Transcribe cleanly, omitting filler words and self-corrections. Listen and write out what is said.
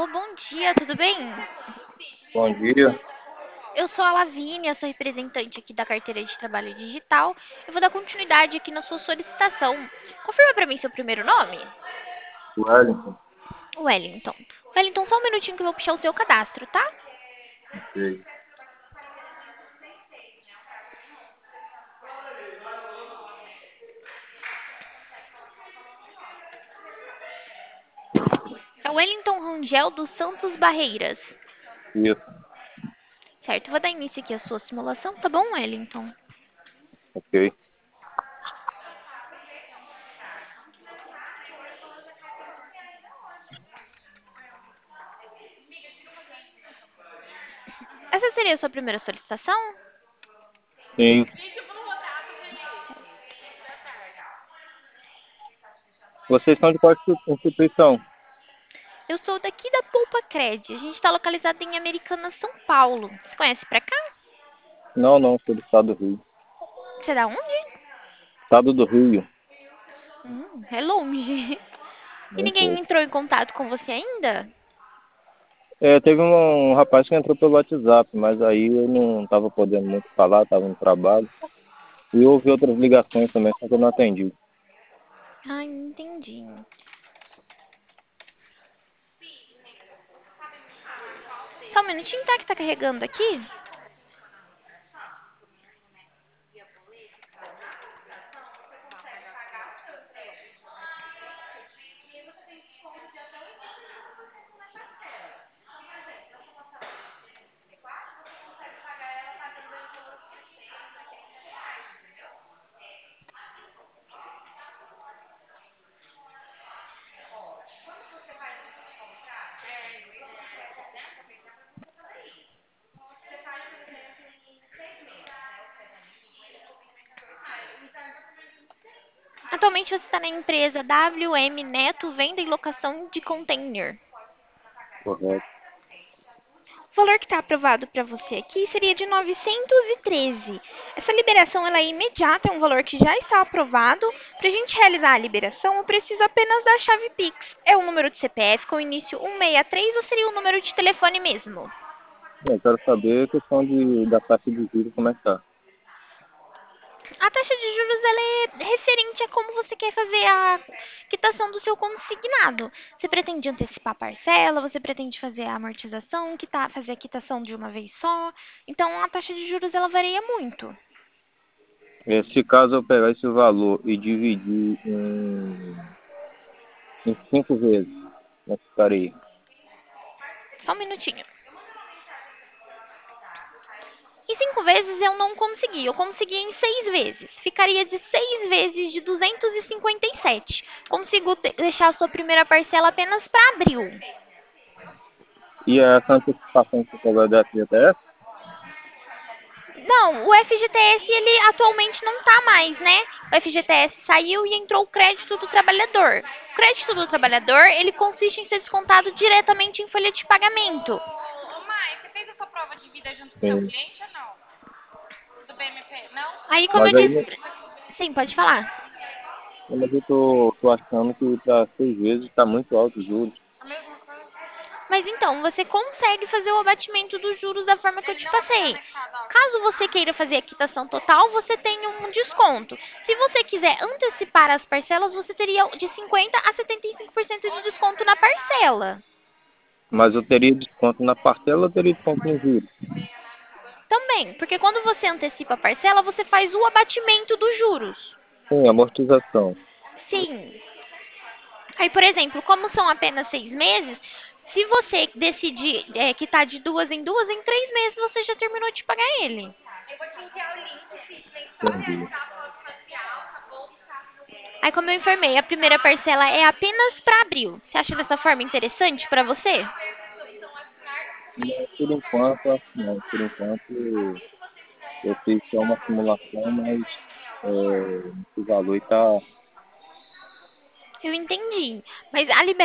Alô, bom dia, tudo bem? Bom dia. Eu sou a Lavínia, sou representante aqui da carteira de trabalho digital. Eu vou dar continuidade aqui na sua solicitação. Confirma para mim seu primeiro nome? Wellington. Wellington. Wellington, só um minutinho que eu vou puxar o seu cadastro, tá? Ok. É o Wellington Rangel dos Santos Barreiras. Isso. Certo, vou dar início aqui à sua simulação, tá bom, Wellington? Ok. Essa seria a sua primeira solicitação? Sim. Vocês são de qual instituição? Eu sou daqui da Poupa Cred. A gente está localizado em Americana, São Paulo. Você conhece pra cá? Não, não, sou do estado do Rio. Você é da onde? Estado do Rio. É longe. E Um ninguém pouco. entrou em contato com você ainda? Teve um rapaz que entrou pelo WhatsApp, mas aí eu não estava podendo muito falar, estava no trabalho. E houve outras ligações também, só que eu não atendi. Ah, entendi. Só um minutinho, tá? Que tá carregando aqui. Atualmente você está na empresa WM Neto Venda e Locação de Container. Correto. O valor que está aprovado para você aqui seria de 913. Essa liberação ela é imediata, é um valor que já está aprovado. Para a gente realizar a liberação, eu preciso apenas da chave Pix. É o número de CPF com início 163 ou seria o número de telefone mesmo? Eu quero saber a questão da taxa de juros, como é que tá. A taxa de juros ela é referente a como você quer fazer a quitação do seu consignado. Você pretende antecipar a parcela, você pretende fazer a amortização, fazer a quitação de uma vez só. Então a taxa de juros ela varia muito. Se caso eu pegar esse valor e dividir em 5 vezes, como é que ficaria? Só um minutinho. Em 5 vezes eu não consegui, eu consegui em 6 vezes. Ficaria de 6 vezes de 257. Consigo deixar a sua primeira parcela apenas para abril. E essa antecipação que você cobra da FGTS? Não, o FGTS ele atualmente não tá mais, né? O FGTS saiu e entrou o crédito do trabalhador. O crédito do trabalhador, ele consiste em ser descontado diretamente em folha de pagamento. Sim. Aí, como Mas eu aí, disse, sim, pode falar. mas eu tô achando que para 6 vezes está muito alto os juros. Mas então, você consegue fazer o abatimento dos juros da forma que eu te passei. Caso você queira fazer a quitação total, você tem um desconto. Se você quiser antecipar as parcelas, você teria de 50 a 75% de desconto na parcela. Mas eu teria desconto na parcela, eu teria desconto no juros. Também, porque quando você antecipa a parcela, você faz o abatimento dos juros. Sim, amortização. Sim. Aí, por exemplo, como são apenas 6 meses, se você decidir quitar de duas em duas, em 3 meses você já terminou de pagar ele. Entendi. Aí, como eu informei, a primeira parcela é apenas para abril. Você acha dessa forma interessante para você? Mas, por enquanto, acho que não. Por enquanto, eu fiz só uma simulação, mas esse valor está. Eu entendi. Mas a liberação